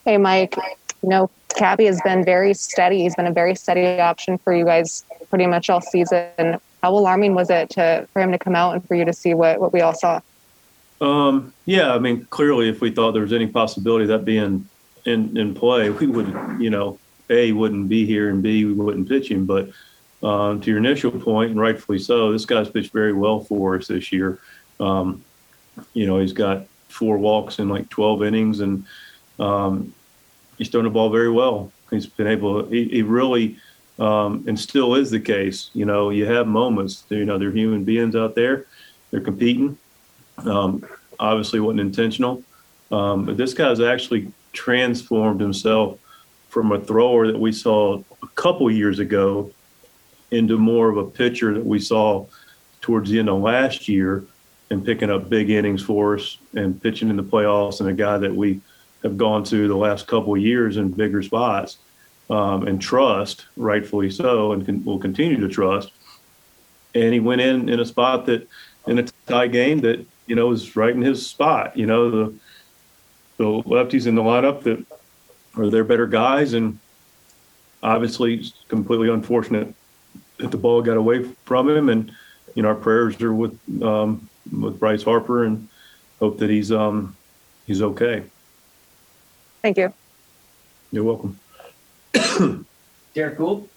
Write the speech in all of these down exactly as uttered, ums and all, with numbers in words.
Hey, Mike, you know, Cabby has been very steady. He's been a very steady option for you guys pretty much all season. How alarming was it to for him to come out and for you to see what, what we all saw? Um, yeah, I mean, clearly, if we thought there was any possibility of that being in, in play, we would, you know, A, wouldn't be here, and B, we wouldn't pitch him. But um, to your initial point, and rightfully so, this guy's pitched very well for us this year. Um, you know, he's got four walks in like twelve innings, and um, he's throwing the ball very well. He's been able to, he, he really, um, and still is the case. You know, you have moments, you know, they're human beings out there, they're competing. Um, obviously wasn't intentional, um, but this guy's actually transformed himself from a thrower that we saw a couple years ago into more of a pitcher that we saw towards the end of last year, and picking up big innings for us and pitching in the playoffs, and a guy that we have gone to the last couple of years in bigger spots, um, and trust, rightfully so, and can, will continue to trust. And he went in in a spot that, in a tie game that, you know, is right in his spot. You know, the the lefties in the lineup that are their better guys, and obviously it's completely unfortunate that the ball got away from him. And, you know, our prayers are with um, with Bryce Harper, and hope that he's um he's okay. Thank you. You're welcome. Derek Gould.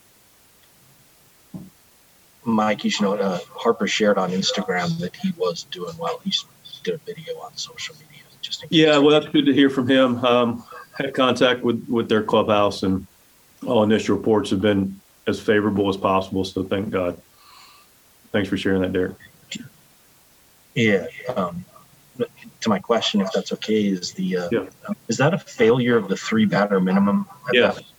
Mike, you should know, uh, Harper shared on Instagram that he was doing well. He did a video on social media. Just in case. Yeah, well, that's good to hear from him. Um, had contact with, with their clubhouse, and all initial reports have been as favorable as possible. So thank God. Thanks for sharing that, Derek. Yeah. Um, to my question, if that's okay, is the uh, yeah. is that a failure of the three batter minimum? Yes. That?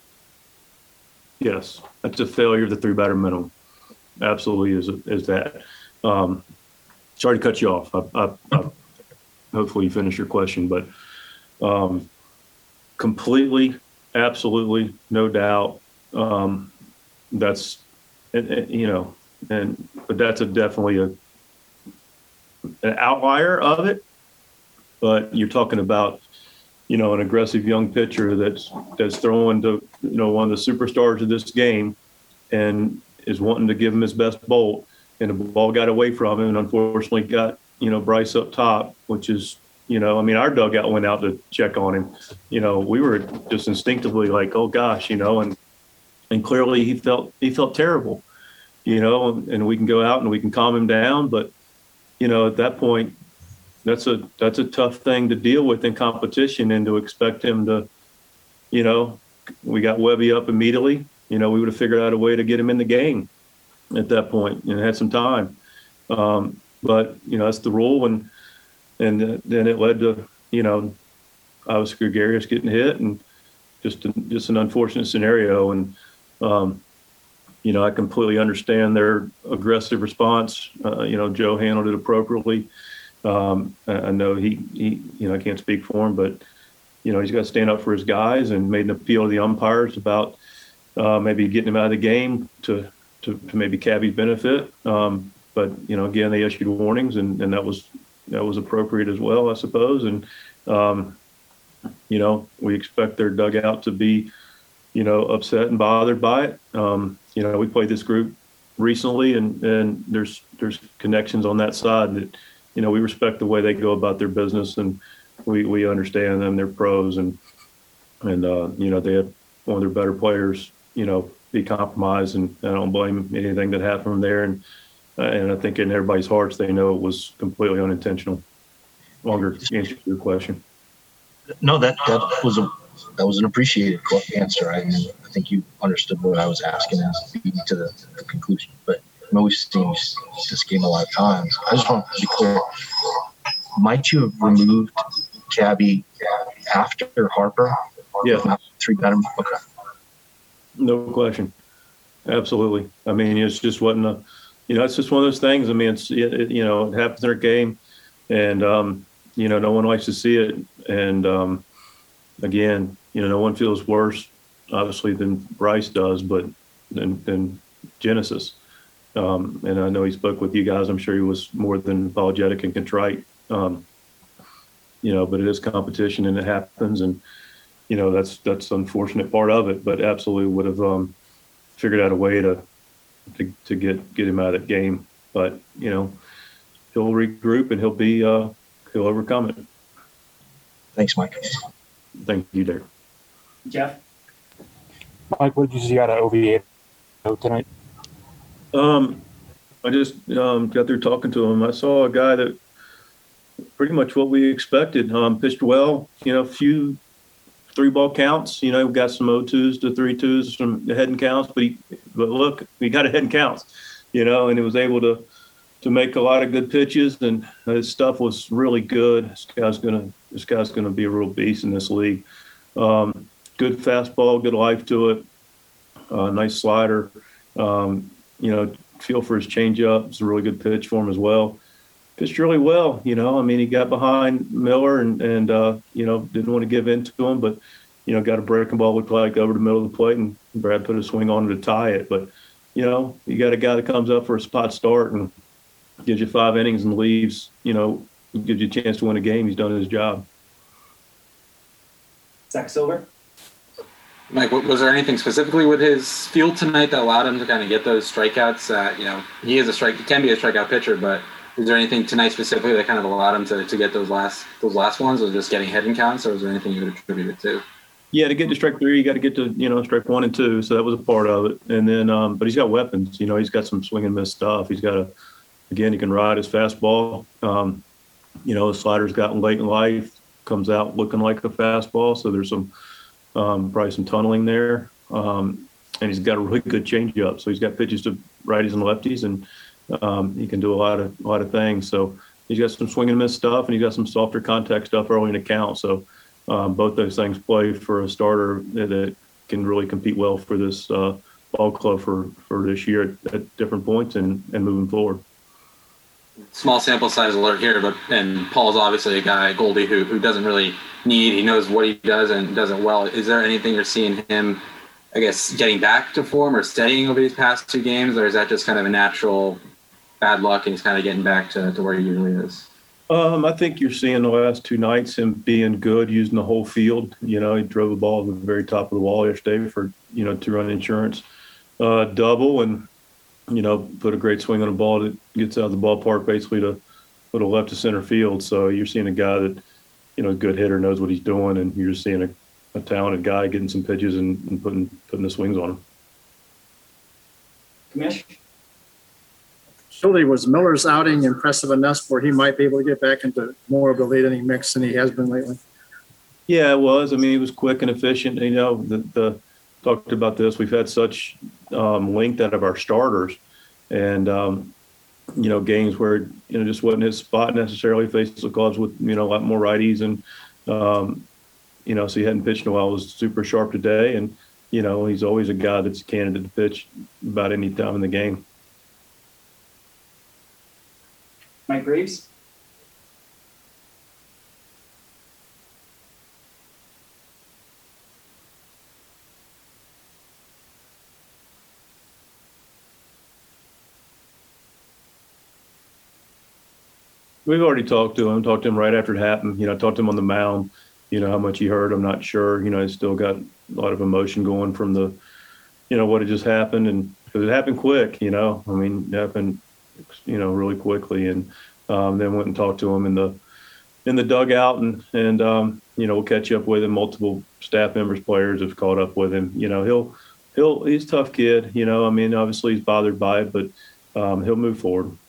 Yes, that's a failure of the three batter minimum. Absolutely is is that. Um, sorry to cut you off. I, I, I, hopefully you finish your question, but um, completely, absolutely, no doubt. Um, that's, and, and, you know, and but that's a definitely a an outlier of it. But you're talking about, you know, an aggressive young pitcher that's that's throwing to, you know, one of the superstars of this game, and is wanting to give him his best bolt, and the ball got away from him, and unfortunately got, you know, Bryce up top, which is, you know, I mean, our dugout went out to check on him. You know, we were just instinctively like, oh gosh, you know, and and clearly he felt he felt terrible, you know, and we can go out and we can calm him down, but, you know, at that point, that's a that's a tough thing to deal with in competition, and to expect him to, you know, we got Webby up immediately. You know, we would have figured out a way to get him in the game at that point and had some time. Um, but, you know, that's the rule. And and uh, then it led to, you know, obviously Gregarious getting hit, and just, a, just an unfortunate scenario. And, um, you know, I completely understand their aggressive response. Uh, you know, Joe handled it appropriately. Um, I, I know he, he, you know, I can't speak for him, but, you know, he's got to stand up for his guys, and made an appeal to the umpires about, Uh, maybe getting him out of the game to, to, to maybe Cabby's benefit. Um, but, you know, again, they issued warnings, and, and that was that was appropriate as well, I suppose. And, um, you know, we expect their dugout to be, you know, upset and bothered by it. Um, you know, we played this group recently, and, and there's there's connections on that side that, you know, we respect the way they go about their business, and we, we understand them. They're pros, and, and uh, you know, they had one of their better players, you know, be compromised, and I don't blame anything that happened there. And uh, and I think in everybody's hearts, they know it was completely unintentional. Longer answer to your question. No, that that was a that was an appreciated answer. I mean, I think you understood what I was asking and beat me to the, the conclusion. But I know we've seen this game a lot of times. I just want to be clear. Might you have removed Cabby after Harper? Yeah. Three better. Okay. No question. Absolutely. I mean, it's just wasn't a, you know, it's just one of those things. I mean, it's, it, it, you know, it happens in our game, and, um, you know, no one likes to see it. And, um, again, you know, no one feels worse, obviously, than Bryce does, but than, than Genesis. Um, and I know he spoke with you guys. I'm sure he was more than apologetic and contrite, um, you know, but it is competition, and it happens. And, you know, that's that's the unfortunate part of it. But absolutely would have um, figured out a way to, to to get get him out of that game. But you know, he'll regroup and he'll be uh, he'll overcome it. Thanks, Mike. Thank you, Derek. Jeff? Mike, what did you see out of O V A tonight? Um, I just um, got through talking to him. I saw a guy that pretty much what we expected. Um, pitched well, you know, a few three ball counts, you know, got some O twos to three twos, some head and counts, but he, but look, he got a head and counts, you know, and he was able to, to make a lot of good pitches, and his stuff was really good. This guy's going to, this guy's going to be a real beast in this league. Um, good fastball, good life to it. Uh, nice slider. Um, you know, feel for his changeup. It's a really good pitch for him as well. Pitched really well, you know. I mean, he got behind Miller and, and uh, you know, didn't want to give in to him, but, you know, got a breaking ball, looked like, over the middle of the plate, and Brad put a swing on it to tie it. But, you know, you got a guy that comes up for a spot start and gives you five innings and leaves, you know, gives you a chance to win a game. He's done his job. Zach Silver? Mike, was there anything specifically with his field tonight that allowed him to kind of get those strikeouts? Uh, you know, he is a strike, he can be a strikeout pitcher, but is there anything tonight specifically that kind of allowed him to, to get those last those last ones, or just getting head and counts, or was there anything you would attribute it to? Yeah, to get to strike three, you got to get to, you know, strike one and two. So that was a part of it. And then, um, but he's got weapons. You know, he's got some swing and miss stuff. He's got a, again, he can ride his fastball. Um, you know, his slider's gotten late in life, comes out looking like a fastball. So there's some, um, probably some tunneling there. Um, and he's got a really good changeup. So he's got pitches to righties and lefties, and um, he can do a lot of a lot of things. So he's got some swing and miss stuff, and he's got some softer contact stuff early in the count. So um, both those things play for a starter that, that can really compete well for this uh, ball club for, for this year at, at different points and, and moving forward. Small sample size alert here, but and Paul's obviously a guy, Goldie, who who doesn't really need. He knows what he does and does it well. Is there anything you're seeing him, I guess, getting back to form or steadying over these past two games, or is that just kind of a natural bad luck and he's kind of getting back to, to where he usually is? Um, I think you're seeing the last two nights him being good, using the whole field. You know, he drove the ball to the very top of the wall yesterday for, you know, two-run insurance uh, double, and, you know, put a great swing on a ball that gets out of the ballpark basically to put a left to center field. So you're seeing a guy that, you know, a good hitter, knows what he's doing, and you're just seeing a, a talented guy getting some pitches and, and putting putting the swings on him. Commish? Surely was Miller's outing impressive enough where he might be able to get back into more of the late inning mix than he has been lately? Yeah, it was. I mean, he was quick and efficient. You know, the, the talked about this. We've had such um, length out of our starters, and um, you know, games where, you know, just wasn't his spot necessarily. Faced the clubs with, you know, a lot more righties, and um, you know, so he hadn't pitched in a while. Was super sharp today, and you know, he's always a guy that's a candidate to pitch about any time in the game. Mike Reeves? We've already talked to him, talked to him right after it happened. You know, talked to him on the mound, you know, how much he hurt. I'm not sure. You know, he's still got a lot of emotion going from the, you know, what had just happened. And because it happened quick, you know, I mean, it happened, you know, really quickly. And um, then went and talked to him in the, in the dugout, and, and um, you know, we'll catch up with him. Multiple staff members, players have caught up with him. You know, he'll, he'll, he's a tough kid, you know, I mean, obviously he's bothered by it, but um, he'll move forward.